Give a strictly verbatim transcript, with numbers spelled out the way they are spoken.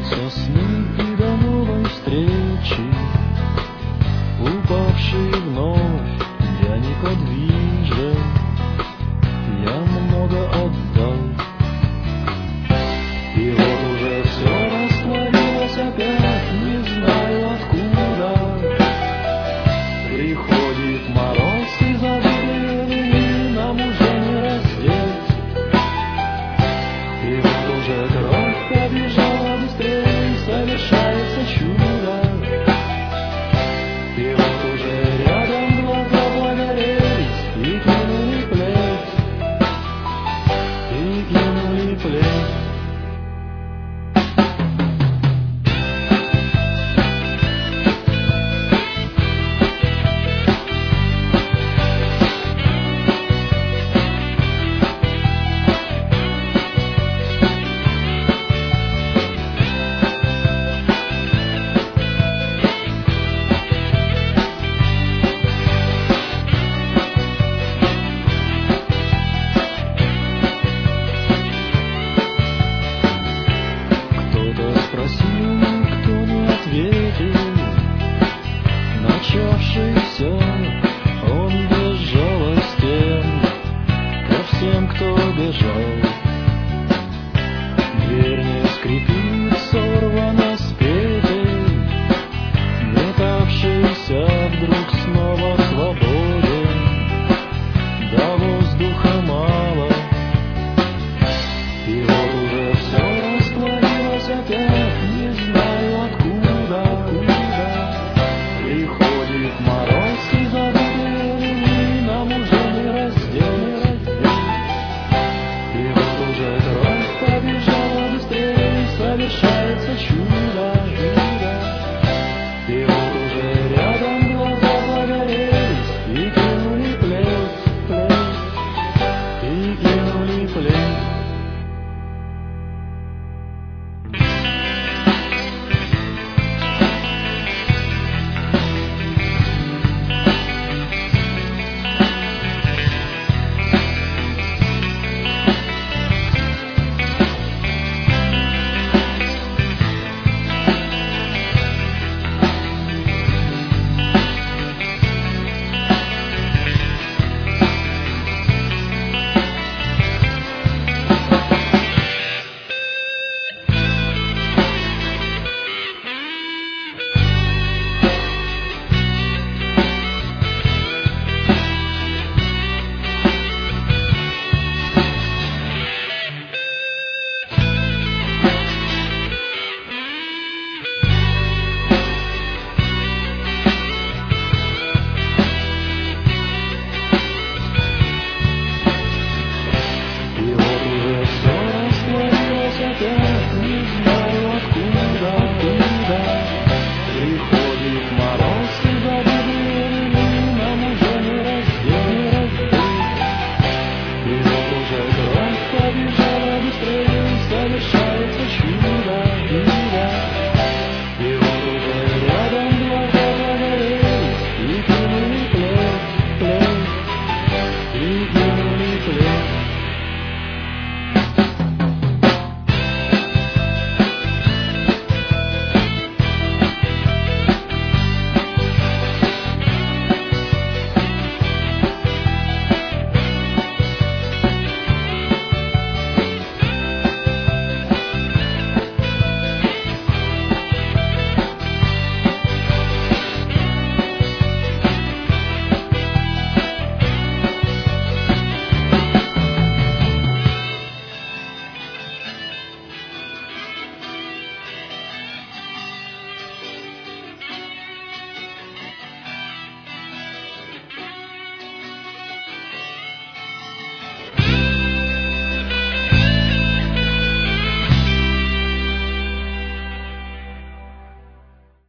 Сосны и до новой встречи, упавший вновь, я неподвижен, я много отдал. И вот уже все растворилось опять, не знаю откуда. Приходит мороз, и забытые вины нам уже не раздеть. И вот уже кровь побежала быстрее, совершается чудо. И вот уже рядом глаза загорелись и кинули плеть, и кинули плеть. Спросил, никто не ответил. Начавшийся, он бежал с тем ко всем, кто бежал.